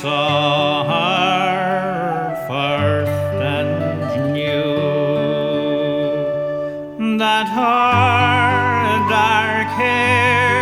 saw her first and knew that her dark hair